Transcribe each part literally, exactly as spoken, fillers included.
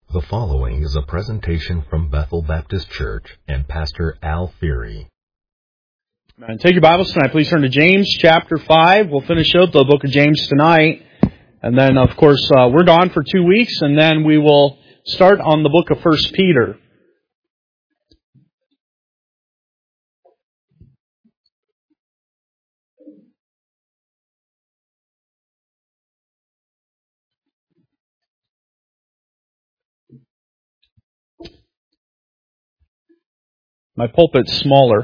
The following is a presentation from Bethel Baptist Church and Pastor Al Feary. And take your Bibles tonight. Please turn to James chapter five. We'll finish out the book of James tonight. And then, of course, uh, we're gone for two weeks, and then we will start on the book of First Peter. My pulpit's smaller.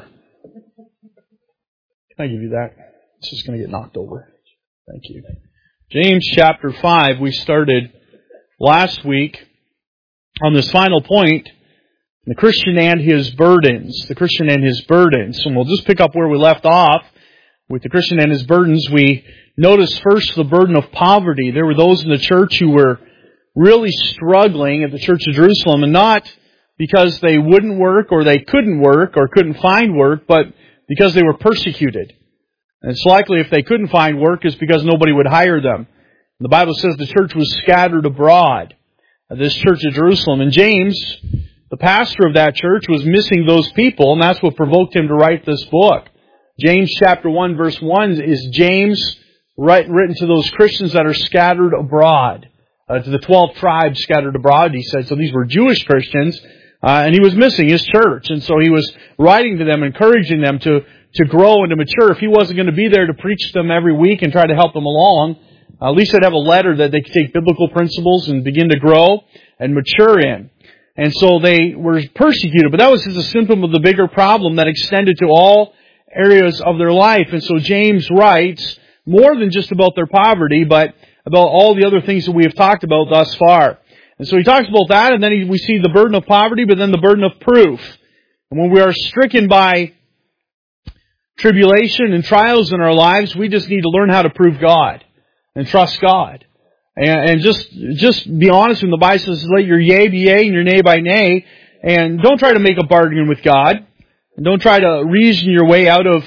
Can I give you that? It's just going to get knocked over. Thank you. James chapter five, we started last week on this final point, the Christian and his burdens. The Christian and his burdens. And we'll just pick up where we left off with the Christian and his burdens. We noticed first the burden of poverty. There were those in the church who were really struggling at the Church of Jerusalem, and not because they wouldn't work or they couldn't work or couldn't find work, but because they were persecuted. And it's likely if they couldn't find work, it's because nobody would hire them. The Bible says the church was scattered abroad, this church of Jerusalem. And James, the pastor of that church, was missing those people, and that's what provoked him to write this book. James chapter one verse one is James written to those Christians that are scattered abroad. Uh, to the twelve tribes scattered abroad, he said. So these were Jewish Christians. Uh, and he was missing his church. And so he was writing to them, encouraging them to, to grow and to mature. If he wasn't going to be there to preach to them every week and try to help them along, uh, at least they'd have a letter that they could take biblical principles and begin to grow and mature in. And so they were persecuted. But that was just a symptom of the bigger problem that extended to all areas of their life. And so James writes more than just about their poverty, but about all the other things that we have talked about thus far. And so he talks about that, and then he, we see the burden of poverty, but then the burden of proof. And when we are stricken by tribulation and trials in our lives, we just need to learn how to prove God and trust God. And, and just just be honest when the Bible says, let your yea be yea and your nay by nay. And don't try to make a bargain with God. And don't try to reason your way out of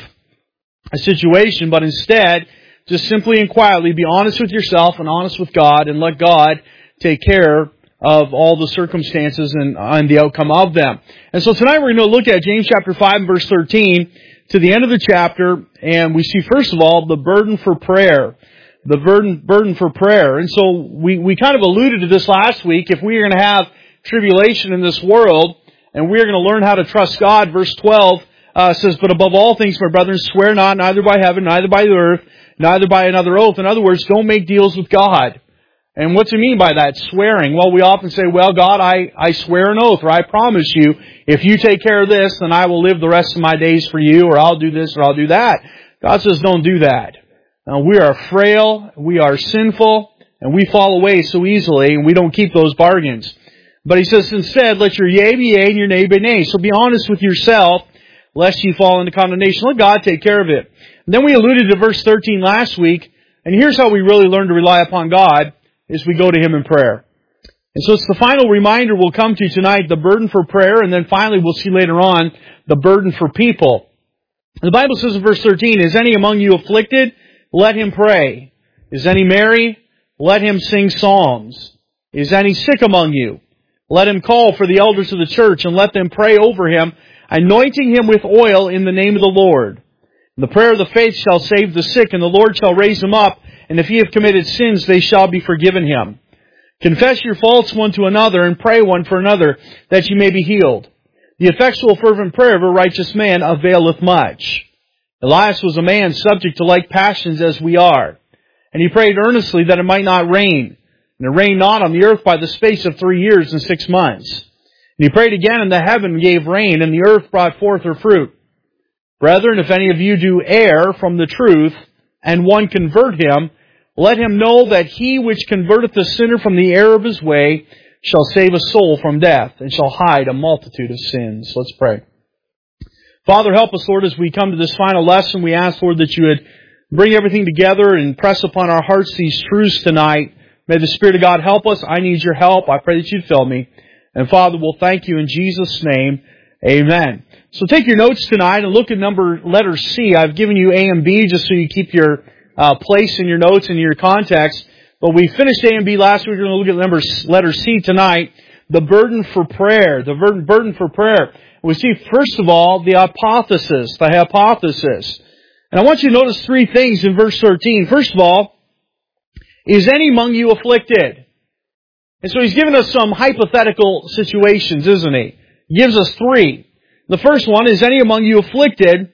a situation, but instead, just simply and quietly be honest with yourself and honest with God, and let God take care of all the circumstances and, and the outcome of them. And so tonight we're going to look at James chapter five and verse thirteen to the end of the chapter, and we see first of all the burden for prayer. The burden burden for prayer. And so we, we kind of alluded to this last week. If we are going to have tribulation in this world, and we are going to learn how to trust God, verse twelve uh, says, but above all things, my brethren, swear not, neither by heaven, neither by the earth, neither by another oath. In other words, don't make deals with God. And what's it mean by that? Swearing. Well, we often say, well, God, I, I swear an oath, or I promise you, if you take care of this, then I will live the rest of my days for you, or I'll do this, or I'll do that. God says, don't do that. Now, we are frail, we are sinful, and we fall away so easily, and we don't keep those bargains. But he says, instead, let your yea be yea and your nay be nay. So be honest with yourself, lest you fall into condemnation. Let God take care of it. And then we alluded to verse thirteen last week, and here's how we really learn to rely upon God, is we go to Him in prayer. And so it's the final reminder we'll come to tonight, the burden for prayer, and then finally we'll see later on the burden for people. The Bible says in verse thirteen, is any among you afflicted? Let him pray. Is any merry? Let him sing psalms. Is any sick among you? Let him call for the elders of the church, and let them pray over him, anointing him with oil in the name of the Lord. And the prayer of the faith shall save the sick, and the Lord shall raise him up. And if he have committed sins, they shall be forgiven him. Confess your faults one to another, and pray one for another, that you may be healed. The effectual fervent prayer of a righteous man availeth much. Elias was a man subject to like passions as we are. And he prayed earnestly that it might not rain. And it rained not on the earth by the space of three years and six months. And he prayed again, and the heaven gave rain, and the earth brought forth her fruit. Brethren, if any of you do err from the truth, and one convert him, let him know that he which converteth the sinner from the error of his way shall save a soul from death, and shall hide a multitude of sins. Let's pray. Father, help us, Lord, as we come to this final lesson. We ask, Lord, that you would bring everything together and press upon our hearts these truths tonight. May the Spirit of God help us. I need your help. I pray that you'd fill me. And Father, we'll thank you in Jesus' name. Amen. So take your notes tonight and look at number letter C. I've given you A and B just so you keep your uh, place in your notes and your context. But we finished A and B last week. We're going to look at number letter C tonight. the burden for prayer, the burden, burden for prayer. We see, first of all, the hypothesis, the hypothesis. And I want you to notice three things in verse thirteen. First of all, is any among you afflicted? And so he's given us some hypothetical situations, isn't he? He gives us three. The first one is, any among you afflicted?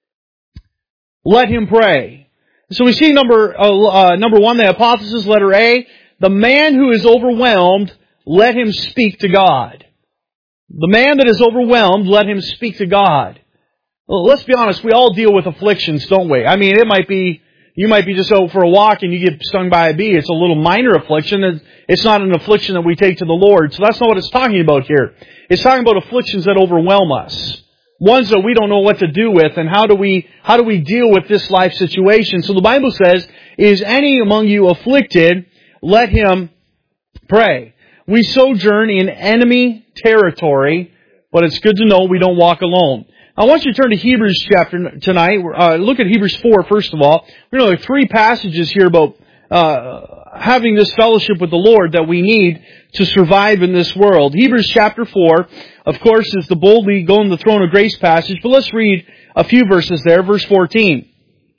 Let him pray. So we see number uh, uh, number one, the hypothesis, letter A. The man who is overwhelmed, let him speak to God. The man that is overwhelmed, let him speak to God. Well, let's be honest, we all deal with afflictions, don't we? I mean, it might be, you might be just out for a walk and you get stung by a bee. It's a little minor affliction. It's not an affliction that we take to the Lord. So that's not what it's talking about here. It's talking about afflictions that overwhelm us. Ones that we don't know what to do with, and how do we, how do we deal with this life situation? So the Bible says, is any among you afflicted? Let him pray. We sojourn in enemy territory, but it's good to know we don't walk alone. I want you to turn to Hebrews chapter tonight. Uh, look at Hebrews four, first of all. We know there are three passages here about uh, having this fellowship with the Lord that we need to survive in this world. Hebrews chapter four, of course, is the boldly go in the throne of grace passage, but let's read a few verses there. Verse fourteen.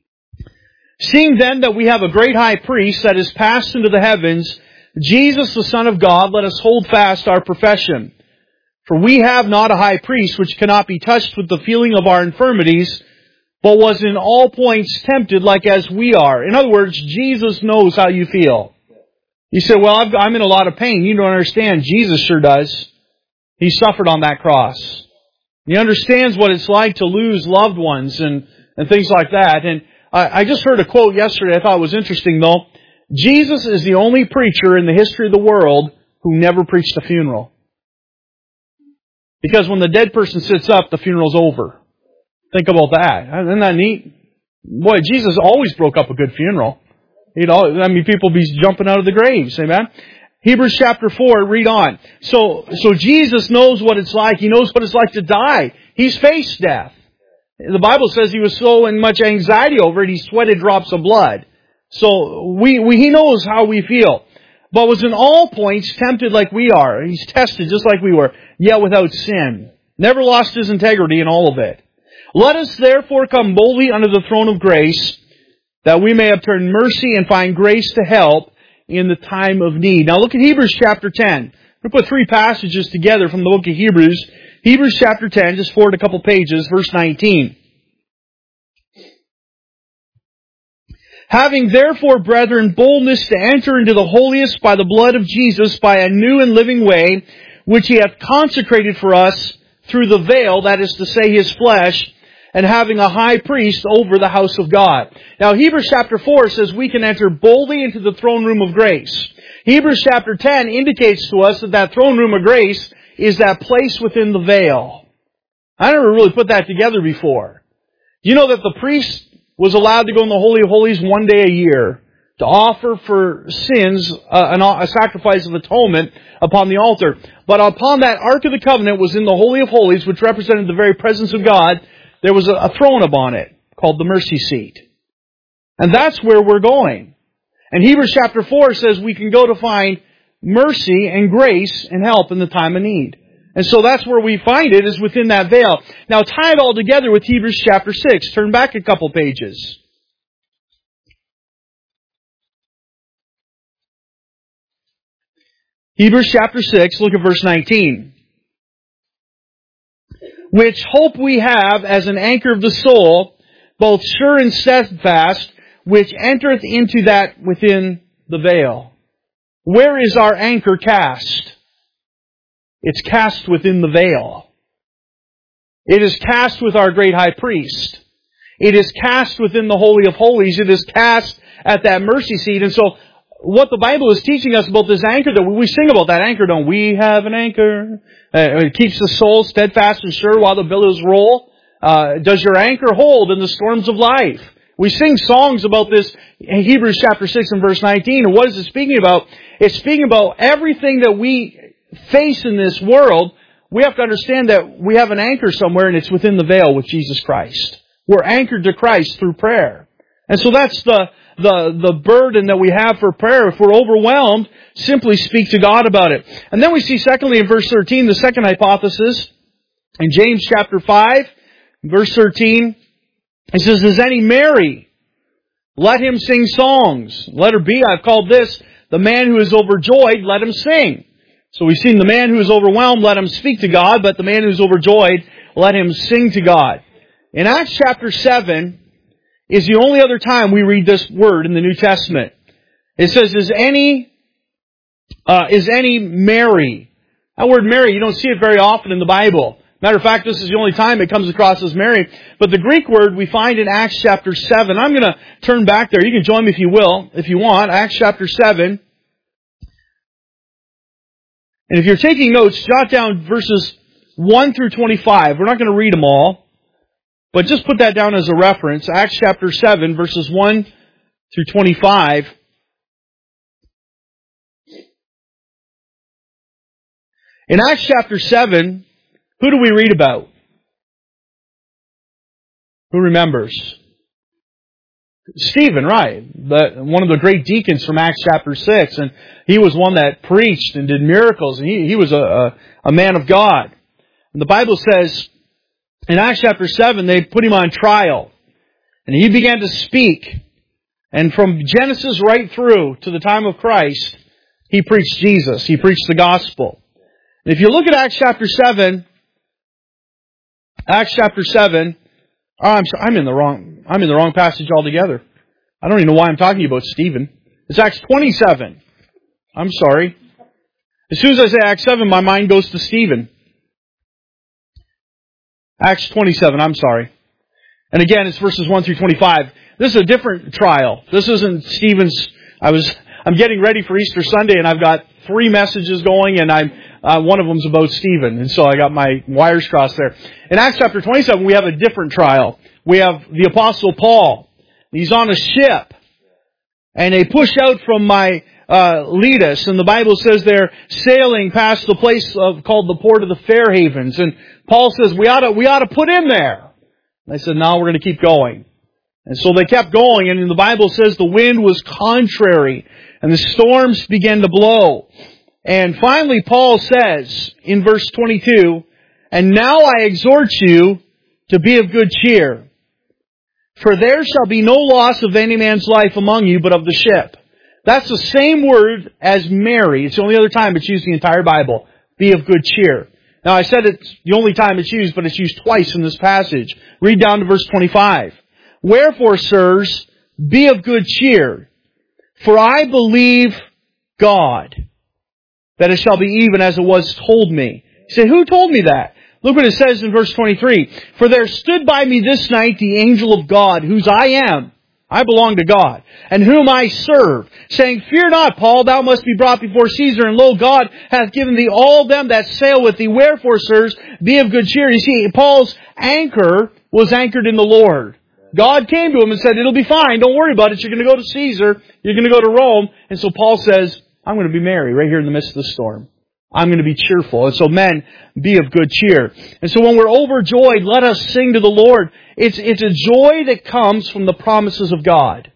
Seeing then that we have a great high priest that is passed into the heavens, Jesus the Son of God, let us hold fast our profession. For we have not a high priest which cannot be touched with the feeling of our infirmities, but was in all points tempted like as we are. In other words, Jesus knows how you feel. You say, well, I've, I'm in a lot of pain. You don't understand. Jesus sure does. He suffered on that cross. He understands what it's like to lose loved ones and, and things like that. And I, I just heard a quote yesterday I thought was interesting, though. Jesus is the only preacher in the history of the world who never preached a funeral. Because when the dead person sits up, the funeral's over. Think about that. Isn't that neat? Boy, Jesus always broke up a good funeral. You know, I mean, people be jumping out of the graves. Amen? Hebrews chapter four, read on. So, so Jesus knows what it's like. He knows what it's like to die. He's faced death. The Bible says he was so in much anxiety over it, he sweated drops of blood. So we, we, he knows how we feel. But was in all points tempted like we are. He's tested just like we were, yet without sin. Never lost his integrity in all of it. Let us therefore come boldly under the throne of grace, that we may obtain mercy and find grace to help in the time of need. Now look at Hebrews chapter ten. We'll put three passages together from the book of Hebrews. Hebrews chapter ten, just forward a couple pages, verse nineteen. Having therefore, brethren, boldness to enter into the holiest by the blood of Jesus, by a new and living way, which he hath consecrated for us through the veil, that is to say, his flesh, and having a high priest over the house of God. Now, Hebrews chapter four says we can enter boldly into the throne room of grace. Hebrews chapter ten indicates to us that that throne room of grace is that place within the veil. I never really put that together before. You know that the priest was allowed to go in the Holy of Holies one day a year to offer for sins uh, an, a sacrifice of atonement upon the altar. But upon that Ark of the Covenant was in the Holy of Holies, which represented the very presence of God. There was a, a throne upon it called the mercy seat. And that's where we're going. And Hebrews chapter four says we can go to find mercy and grace and help in the time of need. And so that's where we find it, is within that veil. Now tie it all together with Hebrews chapter six. Turn back a couple pages. Hebrews chapter six, look at verse nineteen. Which hope we have as an anchor of the soul, both sure and steadfast, which entereth into that within the veil. Where is our anchor cast? It's cast within the veil. It is cast with our great high priest. It is cast within the Holy of Holies. It is cast at that mercy seat. And so what the Bible is teaching us about this anchor, that we sing about that anchor, don't we? We have an anchor. Uh, it keeps the soul steadfast and sure while the billows roll. Uh, does your anchor hold in the storms of life? We sing songs about this in Hebrews chapter six and verse nineteen. And what is it speaking about? It's speaking about everything that we face in this world. We have to understand that we have an anchor somewhere, and it's within the veil with Jesus Christ. We're anchored to Christ through prayer. And so that's the the, the burden that we have for prayer. If we're overwhelmed, simply speak to God about it. And then we see secondly in verse thirteen, the second hypothesis. In James chapter five, verse thirteen, it says, is any merry? Let him sing songs. Letter B, I've called this, the man who is overjoyed, let him sing. So we've seen the man who is overwhelmed, let him speak to God, but the man who is overjoyed, let him sing to God. In Acts chapter seven is the only other time we read this word in the New Testament. It says, is any, uh, is any merry? That word merry, you don't see it very often in the Bible. Matter of fact, this is the only time it comes across as merry. But the Greek word we find in Acts chapter seven. I'm going to turn back there. You can join me if you will, if you want. Acts chapter seven. And if you're taking notes, jot down verses one through twenty-five. We're not going to read them all, but just put that down as a reference. Acts chapter seven, verses one through twenty-five. In Acts chapter seven, who do we read about? Who remembers? Stephen, right. The, one of the great deacons from Acts chapter six. And he was one that preached and did miracles. And he, he was a, a, a man of God. And the Bible says, in Acts chapter seven, they put him on trial. And he began to speak. And from Genesis right through to the time of Christ, he preached Jesus. He preached the gospel. And if you look at Acts chapter seven, Acts chapter seven, oh, I'm sorry, I'm in the wrong, I'm in the wrong passage altogether. I don't even know why I'm talking about Stephen. It's Acts twenty-seven. I'm sorry. As soon as I say Acts seven, my mind goes to Stephen. Acts twenty-seven, I'm sorry. And again, it's verses one through twenty-five. This is a different trial. This isn't Stephen's, I was, I'm getting ready for Easter Sunday and I've got three messages going and I'm, Uh, one of them's about Stephen, and so I got my wires crossed there. In Acts chapter twenty-seven, we have a different trial. We have the Apostle Paul. He's on a ship, and they push out from my uh, Miletus, and the Bible says they're sailing past the place of, called the Port of the Fair Havens, and Paul says, we ought to, we ought to put in there. And they said, no, we're going to keep going. And so they kept going, and the Bible says the wind was contrary, and the storms began to blow. And finally, Paul says in verse twenty-two, and now I exhort you to be of good cheer, for there shall be no loss of any man's life among you, but of the ship. That's the same word as merry. It's the only other time it's used in the entire Bible. Be of good cheer. Now, I said it's the only time it's used, but it's used twice in this passage. Read down to verse twenty-five. Wherefore, sirs, be of good cheer, for I believe God, that it shall be even as it was told me. You say, who told me that? Look what it says in verse twenty-three. For there stood by me this night the angel of God, whose I am. I belong to God, and whom I serve, saying, fear not, Paul, thou must be brought before Caesar, and lo, God hath given thee all them that sail with thee. Wherefore, sirs, be of good cheer. You see, Paul's anchor was anchored in the Lord. God came to him and said, it'll be fine, don't worry about it. You're going to go to Caesar, you're going to go to Rome. And so Paul says, I'm going to be merry right here in the midst of the storm. I'm going to be cheerful. And so men, be of good cheer. And so when we're overjoyed, let us sing to the Lord. It's, it's a joy that comes from the promises of God.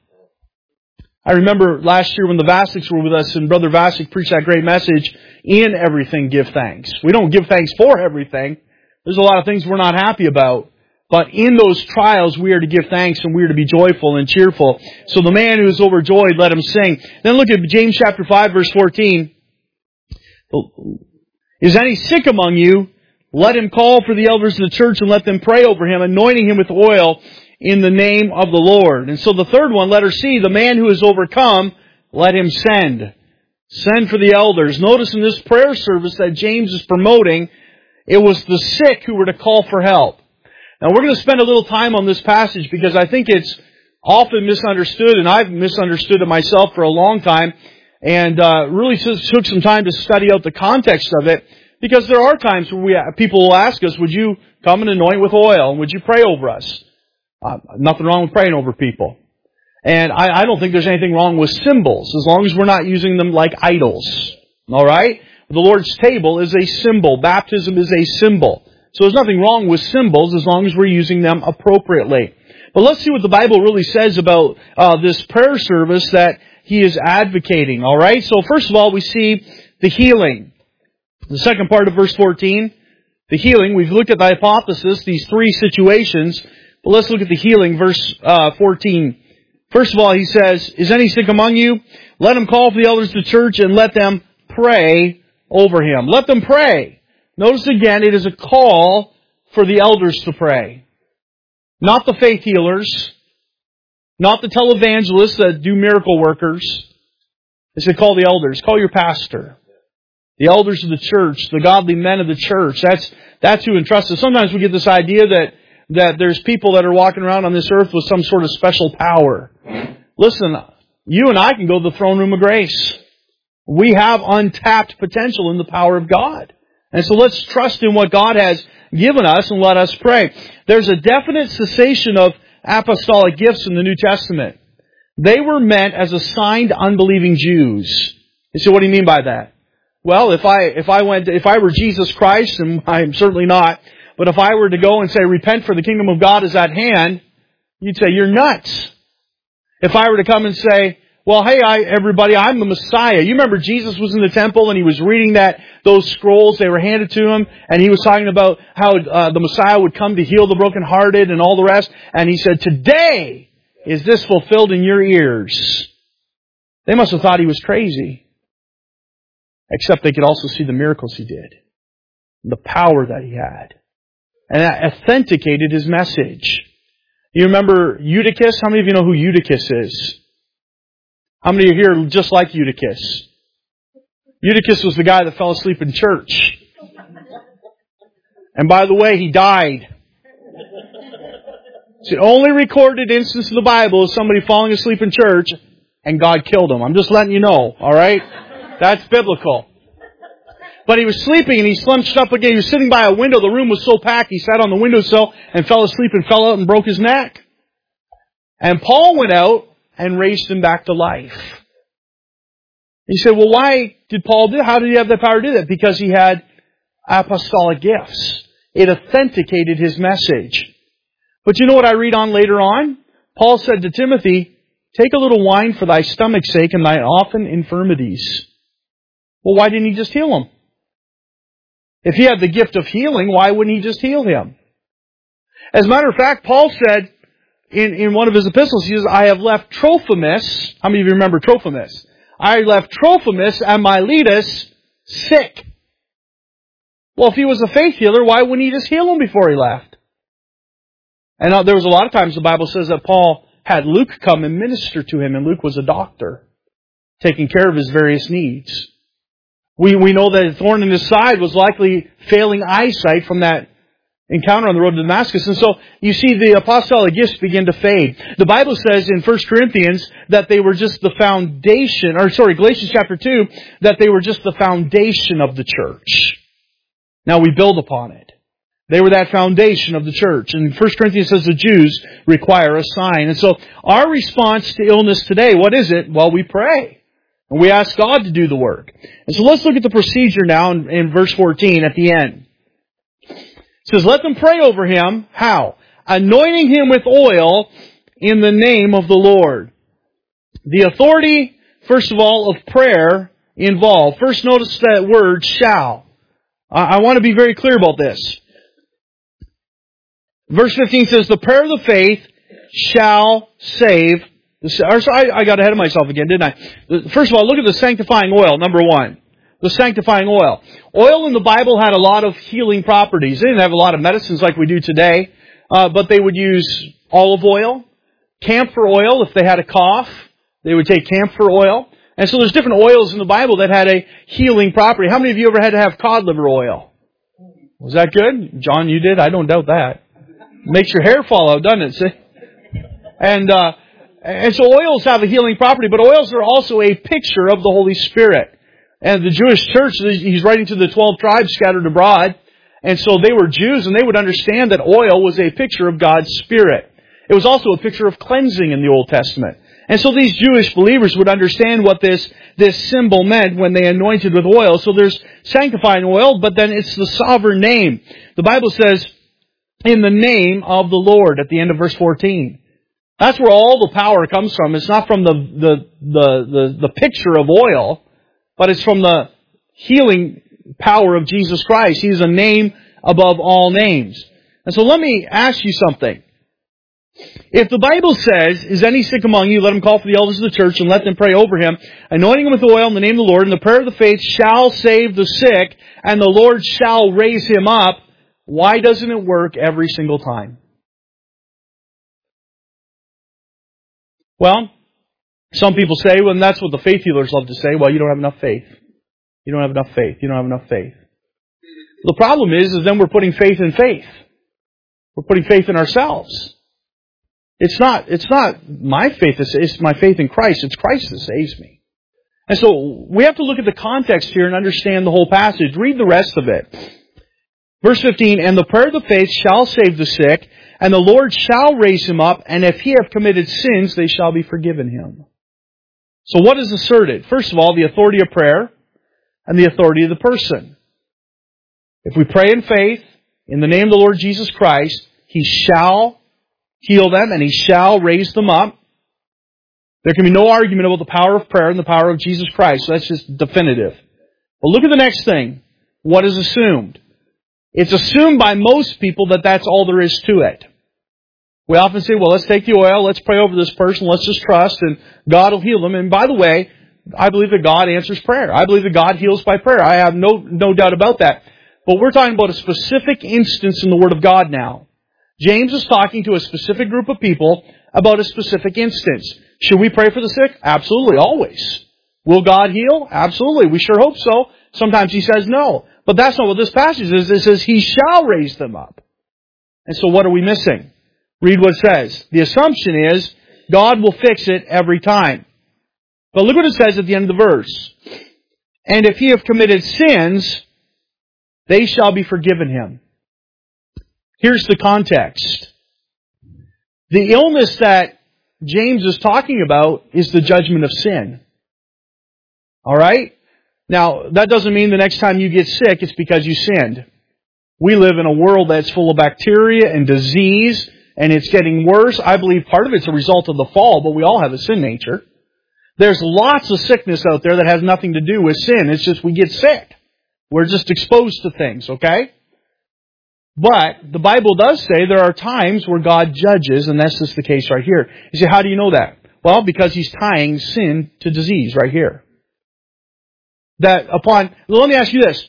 I remember last year when the Vasics were with us and Brother Vasic preached that great message, in everything give thanks. We don't give thanks for everything. There's a lot of things we're not happy about. But in those trials, we are to give thanks and we are to be joyful and cheerful. So the man who is overjoyed, let him sing. Then look at James chapter five, verse fourteen. Is any sick among you? Let him call for the elders of the church and let them pray over him, anointing him with oil in the name of the Lord. And so the third one, letter C, the man who is overcome, let him send. Send for the elders. Notice in this prayer service that James is promoting, it was the sick who were to call for help. Now we're going to spend a little time on this passage because I think it's often misunderstood, and I've misunderstood it myself for a long time, and uh, really took some time to study out the context of it, because there are times where we, people will ask us, would you come and anoint with oil, and would you pray over us? Uh, nothing wrong with praying over people. And I, I don't think there's anything wrong with symbols, as long as we're not using them like idols. All right? The Lord's table is a symbol. Baptism is a symbol. So there's nothing wrong with symbols as long as we're using them appropriately. But let's see what the Bible really says about uh, this prayer service that he is advocating, all right? So first of all, we see the healing. The second part of verse fourteen, the healing. We've looked at the hypothesis, these three situations, but let's look at the healing, verse uh, fourteen. First of all, he says, is any sick among you? Let him call for the elders of the church and let them pray over him. Let them pray. Notice again, it is a call for the elders to pray. Not the faith healers. Not the televangelists that do miracle workers. They say call the elders. Call your pastor. The elders of the church. The godly men of the church. That's, that's who entrusts us. Sometimes we get this idea that, that there's people that are walking around on this earth with some sort of special power. Listen, you and I can go to the throne room of grace. We have untapped potential in the power of God. And so let's trust in what God has given us and let us pray. There's a definite cessation of apostolic gifts in the New Testament. They were meant as assigned to unbelieving Jews. You say, what do you mean by that? Well, if I, if I went, if I were Jesus Christ, and I'm certainly not, but if I were to go and say, repent for the kingdom of God is at hand, you'd say, you're nuts. If I were to come and say, well, hey, I, everybody, I'm the Messiah. You remember Jesus was in the temple and he was reading that, those scrolls, they were handed to him, and he was talking about how uh, the Messiah would come to heal the brokenhearted and all the rest. And he said, today is this fulfilled in your ears. They must have thought he was crazy. Except they could also see the miracles he did. The power that he had. And that authenticated his message. You remember Eutychus? How many of you know who Eutychus is? How many are here just like Eutychus? Eutychus was the guy that fell asleep in church. And by the way, he died. It's the only recorded instance in the Bible of somebody falling asleep in church and God killed him. I'm just letting you know, alright? That's biblical. But he was sleeping and he slumped up again. He was sitting by a window. The room was so packed, he sat on the windowsill and fell asleep and fell out and broke his neck. And Paul went out and raised him back to life. You say, well, why did Paul do that? How did he have the power to do that? Because he had apostolic gifts. It authenticated his message. But you know what I read on later on? Paul said to Timothy, take a little wine for thy stomach's sake and thy often infirmities. Well, why didn't he just heal him? If he had the gift of healing, why wouldn't he just heal him? As a matter of fact, Paul said in, in one of his epistles, he says, I have left Trophimus. How many of you remember Trophimus? I left Trophimus and Miletus sick. Well, if he was a faith healer, why wouldn't he just heal him before he left? And uh, there was a lot of times the Bible says that Paul had Luke come and minister to him, and Luke was a doctor, taking care of his various needs. We we know that a thorn in his side was likely failing eyesight from that encounter on the road to Damascus. And so you see the apostolic gifts begin to fade. The Bible says in First Corinthians that they were just the foundation, or sorry, Galatians chapter two, that they were just the foundation of the church. Now we build upon it. They were that foundation of the church. And First Corinthians says the Jews require a sign. And so our response to illness today, what is it? Well, we pray. And we ask God to do the work. And so let's look at the procedure now in, in verse fourteen at the end. It says, let them pray over him. How? Anointing him with oil in the name of the Lord. The authority, first of all, of prayer involved. First, notice that word, shall. I, I want to be very clear about this. Verse fifteen says, the prayer of the faith shall save. Or, I, I got ahead of myself again, didn't I? First of all, look at the sanctifying oil, number one. The sanctifying oil. Oil in the Bible had a lot of healing properties. They didn't have a lot of medicines like we do today, uh, but they would use olive oil, camphor oil. If they had a cough, they would take camphor oil. And so there's different oils in the Bible that had a healing property. How many of you ever had to have cod liver oil? Was that good? John, you did? I don't doubt that. Makes your hair fall out, doesn't it? See? And, uh, and so oils have a healing property, but oils are also a picture of the Holy Spirit. And the Jewish church, he's writing to the twelve tribes scattered abroad. And so they were Jews, and they would understand that oil was a picture of God's Spirit. It was also a picture of cleansing in the Old Testament. And so these Jewish believers would understand what this, this symbol meant when they anointed with oil. So there's sanctifying oil, but then it's the sovereign name. The Bible says, in the name of the Lord, at the end of verse fourteen. That's where all the power comes from. It's not from the, the, the, the, the picture of oil, but it's from the healing power of Jesus Christ. He is a name above all names. And so let me ask you something. If the Bible says, is any sick among you, let him call for the elders of the church and let them pray over him, anointing him with oil in the name of the Lord, and the prayer of the faith shall save the sick, and the Lord shall raise him up, why doesn't it work every single time? Well, some people say, well, and that's what the faith healers love to say, well, you don't have enough faith. You don't have enough faith. You don't have enough faith. The problem is, is then we're putting faith in faith. We're putting faith in ourselves. It's not, it's not my faith, it's my faith in Christ. It's Christ that saves me. And so we have to look at the context here and understand the whole passage. Read the rest of it. Verse fifteen, and the prayer of the faith shall save the sick, and the Lord shall raise him up, and if he have committed sins, they shall be forgiven him. So what is asserted? First of all, the authority of prayer and the authority of the person. If we pray in faith, in the name of the Lord Jesus Christ, He shall heal them and He shall raise them up. There can be no argument about the power of prayer and the power of Jesus Christ. So that's just definitive. But look at the next thing. What is assumed? It's assumed by most people that that's all there is to it. We often say, well, let's take the oil, let's pray over this person, let's just trust, and God will heal them. And by the way, I believe that God answers prayer. I believe that God heals by prayer. I have no, no doubt about that. But we're talking about a specific instance in the Word of God now. James is talking to a specific group of people about a specific instance. Should we pray for the sick? Absolutely, always. Will God heal? Absolutely. We sure hope so. Sometimes He says no. But that's not what this passage is. It says He shall raise them up. And so what are we missing? Read what it says. The assumption is God will fix it every time. But look what it says at the end of the verse. And if he have committed sins, they shall be forgiven him. Here's the context. The illness that James is talking about is the judgment of sin. Alright? Now, that doesn't mean the next time you get sick, it's because you sinned. We live in a world that's full of bacteria and disease, and it's getting worse. I believe part of it's a result of the fall, but we all have a sin nature. There's lots of sickness out there that has nothing to do with sin. It's just we get sick. We're just exposed to things, okay? But the Bible does say there are times where God judges, and that's just the case right here. You say, how do you know that? Well, because He's tying sin to disease right here. That upon, let me ask you this.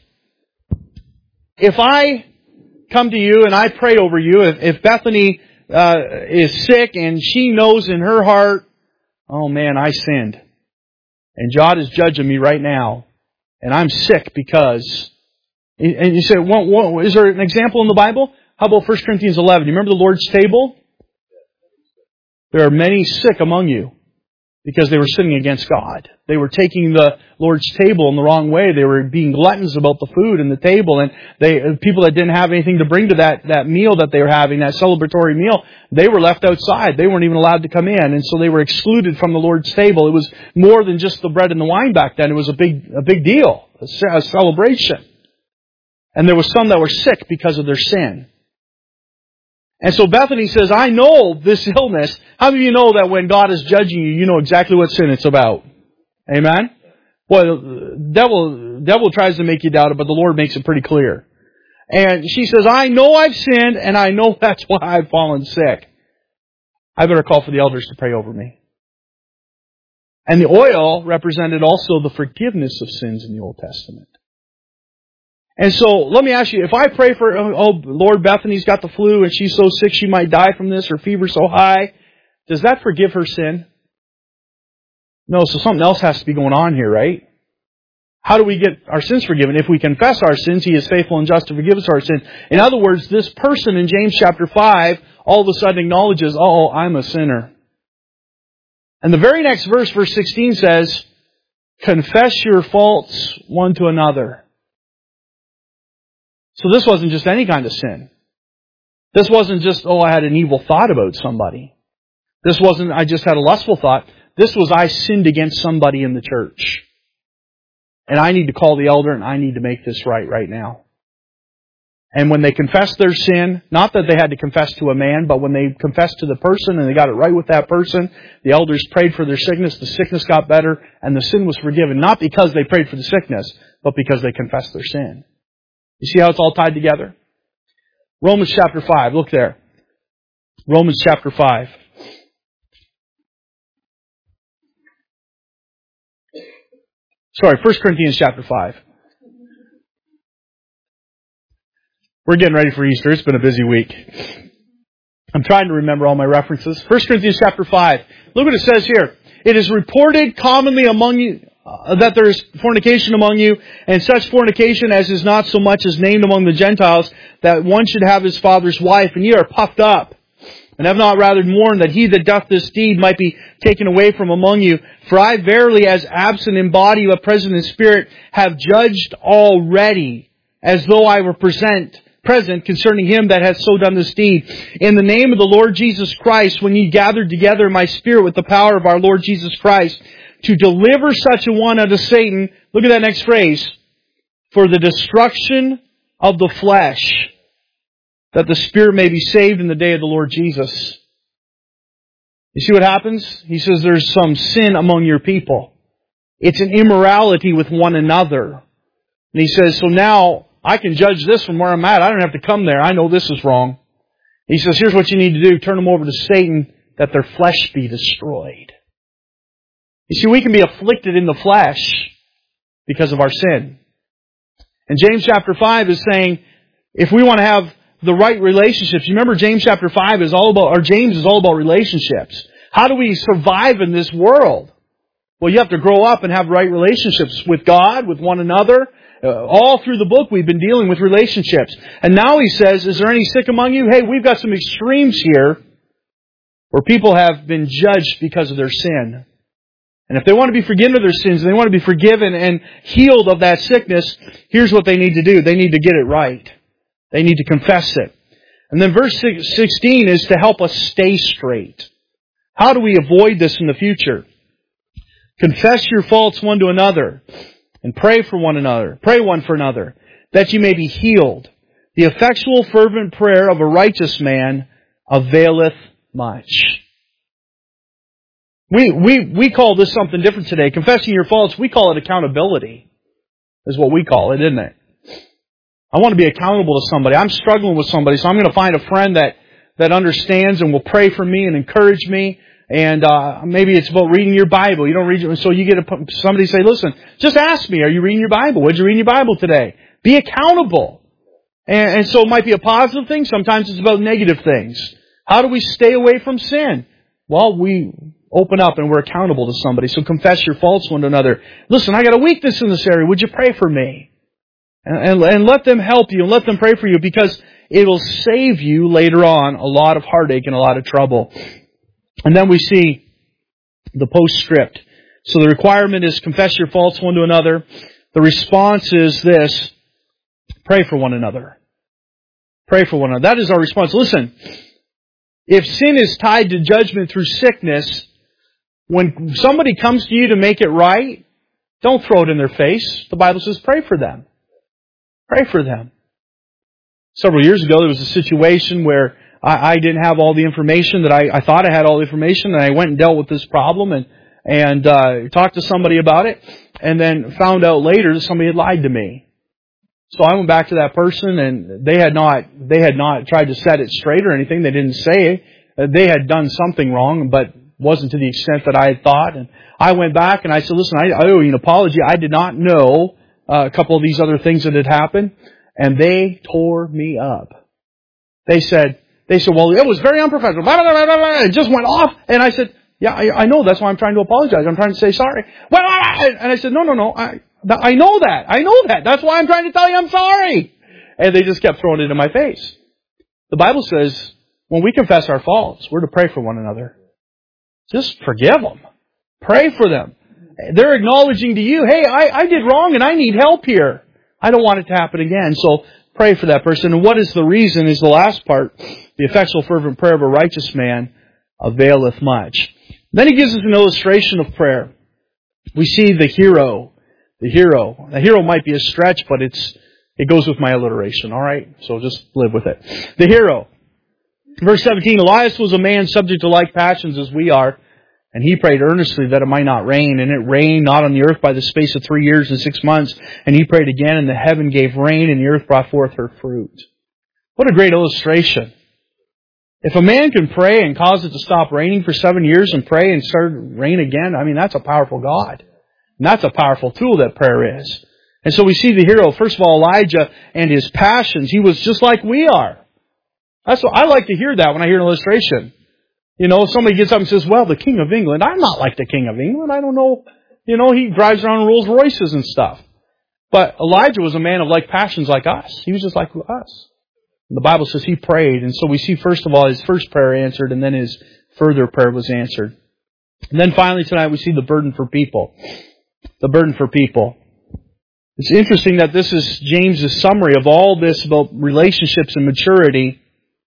If I come to you and I pray over you, if, if Bethany uh, is sick and she knows in her heart, oh man, I sinned. And God is judging me right now. And I'm sick because... And you say, well, well, is there an example in the Bible? How about First Corinthians eleven? You remember the Lord's table? There are many sick among you because they were sinning against God. They were taking the Lord's table in the wrong way. They were being gluttons about the food and the table. And they people that didn't have anything to bring to that, that meal that they were having, that celebratory meal, they were left outside. They weren't even allowed to come in. And so they were excluded from the Lord's table. It was more than just the bread and the wine back then. It was a big, a big deal, a celebration. And there were some that were sick because of their sin. And so Bethany says, I know this illness. How many of you know that when God is judging you, you know exactly what sin it's about? Amen? Well, the devil, devil tries to make you doubt it, but the Lord makes it pretty clear. And she says, I know I've sinned, and I know that's why I've fallen sick. I better call for the elders to pray over me. And the oil represented also the forgiveness of sins in the Old Testament. And so, let me ask you, if I pray for, oh, Lord, Bethany's got the flu and she's so sick she might die from this, her fever's so high, does that forgive her sin? No, so something else has to be going on here, right? How do we get our sins forgiven? If we confess our sins, He is faithful and just to forgive us our sins. In other words, this person in James chapter five all of a sudden acknowledges, oh, I'm a sinner. And the very next verse, verse sixteen says, confess your faults one to another. So this wasn't just any kind of sin. This wasn't just, oh, I had an evil thought about somebody. This wasn't, I just had a lustful thought. This was, I sinned against somebody in the church. And I need to call the elder and I need to make this right right now. And when they confessed their sin, not that they had to confess to a man, but when they confessed to the person and they got it right with that person, the elders prayed for their sickness, the sickness got better, and the sin was forgiven. Not because they prayed for the sickness, but because they confessed their sin. You see how it's all tied together? Romans chapter five, look there. Romans chapter five. Sorry, First Corinthians chapter five. We're getting ready for Easter. It's been a busy week. I'm trying to remember all my references. First Corinthians chapter five. Look what it says here. It is reported commonly among you uh, that there is fornication among you, and such fornication as is not so much as named among the Gentiles, that one should have his father's wife, and ye are puffed up. And have not rather mourned that he that doth this deed might be taken away from among you. For I verily, as absent in body but present in spirit, have judged already, as though I were present, present concerning him that hath so done this deed. In the name of the Lord Jesus Christ, when ye gathered together in my spirit with the power of our Lord Jesus Christ, to deliver such a one unto Satan, look at that next phrase, for the destruction of the flesh, that the spirit may be saved in the day of the Lord Jesus. You see what happens? He says there's some sin among your people. It's an immorality with one another. And he says, so now I can judge this from where I'm at. I don't have to come there. I know this is wrong. He says, here's what you need to do. Turn them over to Satan, that their flesh be destroyed. You see, we can be afflicted in the flesh because of our sin. And James chapter five is saying, if we want to have the right relationships, you remember James chapter five is all about, or James is all about relationships. How do we survive in this world? Well, you have to grow up and have right relationships with God, with one another. Uh, all through the book we've been dealing with relationships. And now he says, is there any sick among you? Hey, we've got some extremes here where people have been judged because of their sin. And if they want to be forgiven of their sins, and they want to be forgiven and healed of that sickness, here's what they need to do. They need to get it right. They need to confess it. And then verse sixteen is to help us stay straight. How do we avoid this in the future? Confess your faults one to another, and pray for one another. Pray one for another, that you may be healed. The effectual fervent prayer of a righteous man availeth much. We, we, we call this something different today. Confessing your faults, we call it accountability, is what we call it, isn't it? I want to be accountable to somebody. I'm struggling with somebody, so I'm going to find a friend that, that understands and will pray for me and encourage me. And uh maybe it's about reading your Bible. You don't read it, so you get a, somebody say, listen, just ask me, are you reading your Bible? What did you read in your Bible today? Be accountable. And, and so it might be a positive thing. Sometimes it's about negative things. How do we stay away from sin? Well, we open up and we're accountable to somebody. So confess your faults one to another. Listen, I got a weakness in this area. Would you pray for me? And, and, and let them help you and let them pray for you, because it will save you later on a lot of heartache and a lot of trouble. And then we see the postscript. So the requirement is confess your faults one to another. The response is this: pray for one another. Pray for one another. That is our response. Listen, if sin is tied to judgment through sickness, when somebody comes to you to make it right, don't throw it in their face. The Bible says pray for them. Pray for them. Several years ago, there was a situation where I, I didn't have all the information that I, I thought I had all the information, and I went and dealt with this problem and and uh, talked to somebody about it, and then found out later that somebody had lied to me. So I went back to that person, and they had not they had not tried to set it straight or anything. They didn't say it. They had done something wrong, but wasn't to the extent that I had thought. And I went back and I said, listen, I, I owe you an apology. I did not know uh, a couple of these other things that had happened. And they tore me up. They said, they said, well, it was very unprofessional. Blah, blah, blah, blah, blah. It just went off. And I said, yeah, I, I know. That's why I'm trying to apologize. I'm trying to say sorry. Well, and I said, no, no, no. I, I know that. I know that. That's why I'm trying to tell you I'm sorry. And they just kept throwing it in my face. The Bible says when we confess our faults, we're to pray for one another. Just forgive them. Pray for them. They're acknowledging to you, hey, I, I did wrong and I need help here. I don't want it to happen again. So pray for that person. And what is the reason is the last part. The effectual fervent prayer of a righteous man availeth much. Then he gives us an illustration of prayer. We see the hero. The hero. The hero might be a stretch, but it's It goes with my alliteration, all right? So just live with it. The hero. Verse seventeen, Elias was a man subject to like passions as we are, and he prayed earnestly that it might not rain. And it rained not on the earth by the space of three years and six months. And he prayed again, and the heaven gave rain, and the earth brought forth her fruit. What a great illustration. If a man can pray and cause it to stop raining for seven years and pray and start rain again, I mean, that's a powerful God. And that's a powerful tool that prayer is. And so we see the hero, first of all, Elijah and his passions. He was just like we are. That's what I like to hear that when I hear an illustration. You know, if somebody gets up and says, well, the King of England, I'm not like the King of England. I don't know. You know, he drives around in Rolls Royces and stuff. But Elijah was a man of like passions like us. He was just like us. And the Bible says he prayed. And so we see, first of all, his first prayer answered, and then his further prayer was answered. And then finally tonight we see the burden for people. The burden for people. It's interesting that this is James's summary of all this about relationships and maturity.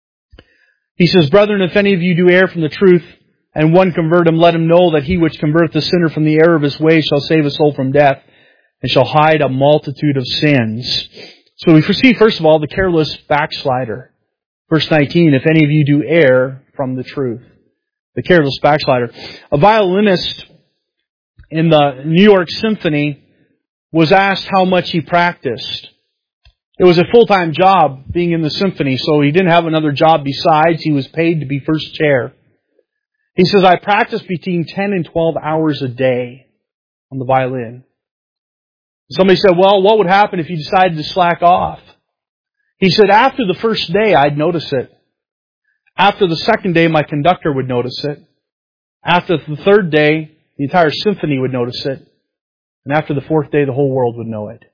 He says, Brethren, if any of you do err from the truth, and one convert him, let him know that he which converteth the sinner from the error of his way shall save his soul from death, and shall hide a multitude of sins. So we see, first of all, the careless backslider. Verse nineteen, if any of you do err from the truth. The careless backslider. A violinist in the New York Symphony was asked how much he practiced. It was a full-time job being in the symphony, so he didn't have another job besides. He was paid to be first chair. He says, I practice between ten and twelve hours a day on the violin. Somebody said, well, what would happen if you decided to slack off? He said, after the first day, I'd notice it. After the second day, my conductor would notice it. After the third day, the entire symphony would notice it. And after the fourth day, the whole world would know it.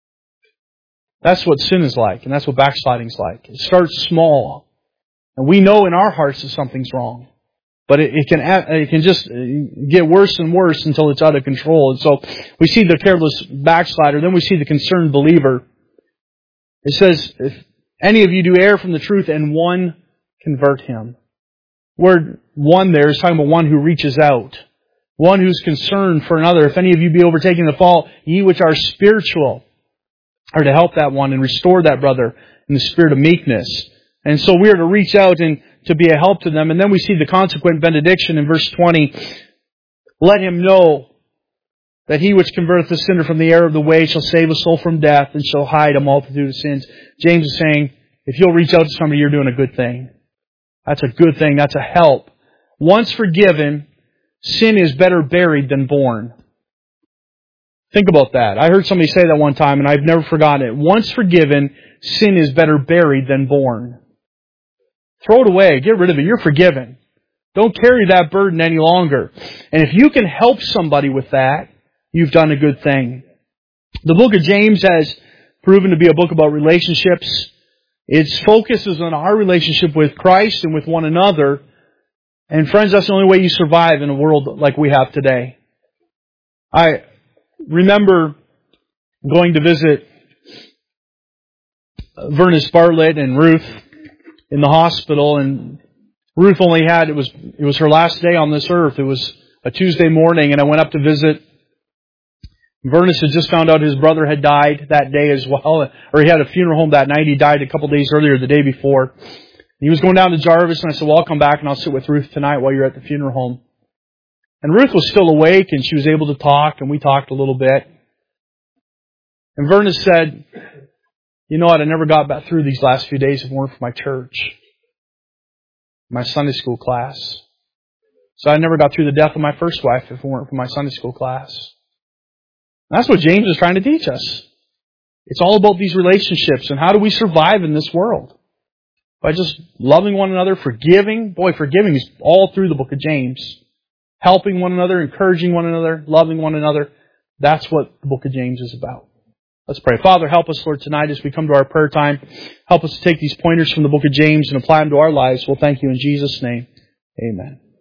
That's what sin is like, and that's what backsliding is like. It starts small, and we know in our hearts that something's wrong. But it, it can it can just get worse and worse until it's out of control. And so we see the careless backslider, then we see the concerned believer. It says, if any of you do err from the truth, and one convert him. Word one there is talking about one who reaches out. One who's concerned for another. If any of you be overtaken in the fall, ye which are spiritual, are to help that one and restore that brother in the spirit of meekness. And so we are to reach out and to be a help to them. And then we see the consequent benediction in verse twenty. Let him know that he which converteth the sinner from the error of the way shall save a soul from death and shall hide a multitude of sins. James is saying, if you'll reach out to somebody, you're doing a good thing. That's a good thing. That's a help. Once forgiven, sin is better buried than born. Think about that. I heard somebody say that one time, and I've never forgotten it. Once forgiven, sin is better buried than born. Throw it away. Get rid of it. You're forgiven. Don't carry that burden any longer. And if you can help somebody with that, you've done a good thing. The book of James has proven to be a book about relationships. Its focus is on our relationship with Christ and with one another. And friends, that's the only way you survive in a world like we have today. I remember going to visit Vernice Bartlett and Ruth in the hospital, and Ruth only had, it was it was her last day on this earth. It was a Tuesday morning, and I went up to visit. Vernice had just found out his brother had died that day as well, or he had a funeral home that night. He died a couple days earlier, the day before. He was going down to Jarvis, and I said, well, I'll come back and I'll sit with Ruth tonight while you're at the funeral home. And Ruth was still awake, and she was able to talk, and we talked a little bit. And Vernice said, you know what, I never got back through these last few days if it weren't for my church, my Sunday school class. So I never got through the death of my first wife if it weren't for my Sunday school class. And that's what James is trying to teach us. It's all about these relationships, and how do we survive in this world? By just loving one another, forgiving. Boy, forgiving is all through the book of James. Helping one another, encouraging one another, loving one another. That's what the book of James is about. Let's pray. Father, help us, Lord, tonight as we come to our prayer time. Help us to take these pointers from the book of James and apply them to our lives. We'll thank you in Jesus' name. Amen.